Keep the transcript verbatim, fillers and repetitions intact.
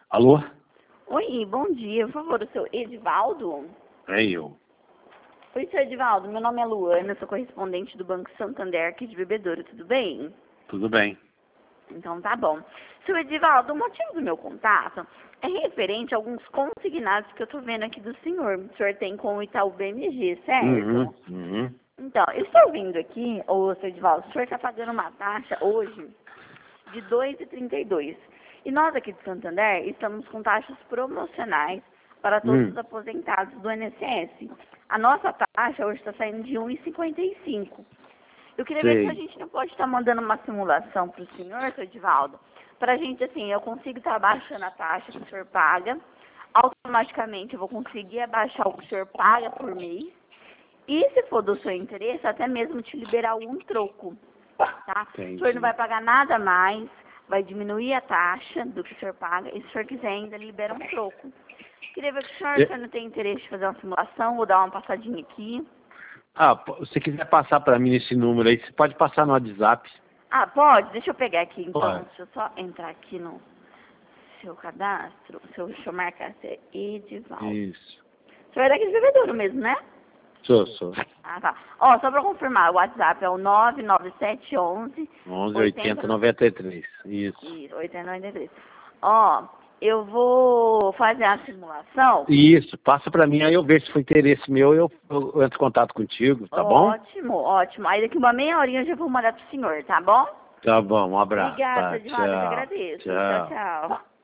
Alô? Oi, bom dia. Por favor, o seu Edivaldo? É eu. Oi, seu Edivaldo. Meu nome é Luana, sou correspondente do Banco Santander aqui de Bebedouro, tudo bem? Tudo bem. Então tá bom. Seu Edivaldo, o motivo do meu contato é referente a alguns consignados que eu tô vendo aqui do senhor. O senhor tem com o Itaú B M G, certo? Uhum, uhum. Então, eu estou vendo aqui, ô seu Edivaldo, o senhor está pagando uma taxa hoje de dois reais e trinta e dois centavos. E nós aqui de Santander estamos com taxas promocionais para todos Hum. os aposentados do I N S S. A nossa taxa hoje está saindo de um real e cinquenta e cinco centavos. Eu queria ver se a Sei. gente não pode estar mandando uma simulação para o senhor, seu Edivaldo, para a gente, assim, eu consigo estar abaixando a taxa que o senhor paga, automaticamente eu vou conseguir abaixar o que o senhor paga por mês, e se for do seu interesse, até mesmo te liberar algum troco, tá? Entendi. O senhor não vai pagar nada mais, vai diminuir a taxa do que o senhor paga, e se o senhor quiser ainda, libera um troco. Queria ver com o senhor, se o senhor não tem interesse de fazer uma simulação, vou dar uma passadinha aqui. Ah, pô, se você quiser passar para mim esse número aí, você pode passar no WhatsApp. Ah, pode? Deixa eu pegar aqui, então. Pode. Deixa eu só entrar aqui no seu cadastro. Seu, deixa eu marcar, se é Edivaldo. Isso. O senhor é daqui de Bebedouro mesmo, né? Sou, sou. Ah, tá. Ó, só pra confirmar, o WhatsApp é o nove nove sete um um onze oitenta noventa e três. Isso. Isso, oitenta e noventa e três. Ó, eu vou fazer a simulação. Isso, passa para mim, aí eu vejo se for interesse meu, eu, eu entro em contato contigo, tá bom? Ótimo, ótimo. Aí daqui uma meia horinha eu já vou mandar pro senhor, tá bom? Tá bom, um abraço. Obrigada, Tá, Edivaldo, eu que tchau. agradeço. Tchau. Tchau, tchau.